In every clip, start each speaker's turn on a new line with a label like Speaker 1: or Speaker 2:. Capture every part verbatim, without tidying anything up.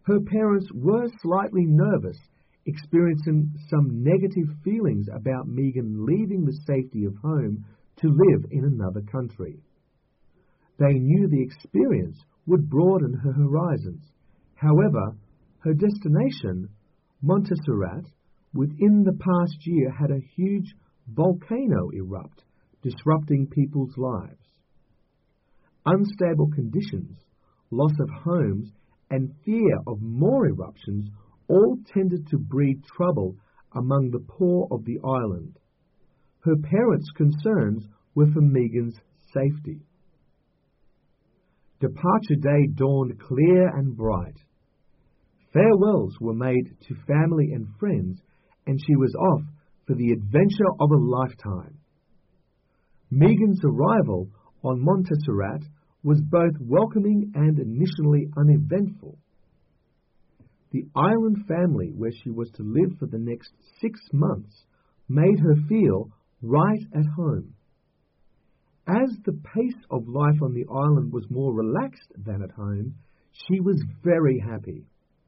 Speaker 1: Her parents were slightly nervous, experiencing some negative feelings about Megan leaving the safety of home to live in another country. They knew the experience would broaden her horizons. However, her destination, Montserrat, within the past year had a huge volcano erupt, disrupting people's lives. Unstable conditions, loss of homes, and fear of more eruptions all tended to breed trouble among the poor of the island. Her parents' concerns were for Megan's safety. Departure day dawned clear and bright. Farewells were made to family and friends, and she was off for the adventure of a lifetime. Megan's arrival on Montserrat was both welcoming and initially uneventful. The island family where she was to live for the next six months made her feel right at home. As the pace of life on the island was more relaxed than at home, she was very happy.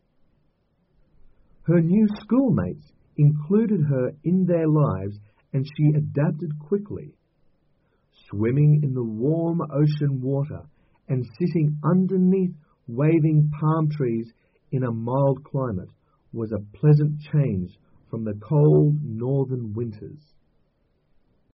Speaker 1: Her new schoolmates included her in their lives, and she adapted quickly. Swimming in the warm ocean water and sitting underneath waving palm trees in a mild climate was a pleasant change from the cold northern winters.